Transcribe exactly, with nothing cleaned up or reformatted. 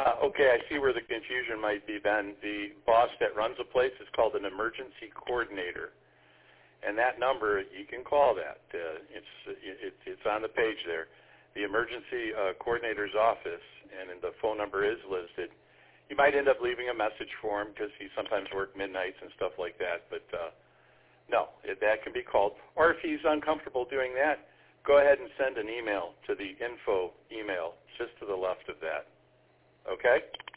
Uh, okay, I see where the confusion might be, Ben. The boss that runs a place is called an emergency coordinator. And that number, you can call that. Uh, it's it, it's on the page there. The emergency uh, coordinator's office, and the phone number is listed. You might end up leaving a message for him because he sometimes works midnights and stuff like that. But uh, no, it, that can be called. Or if he's uncomfortable doing that, go ahead and send an email to the info email just to the left of that. Okay?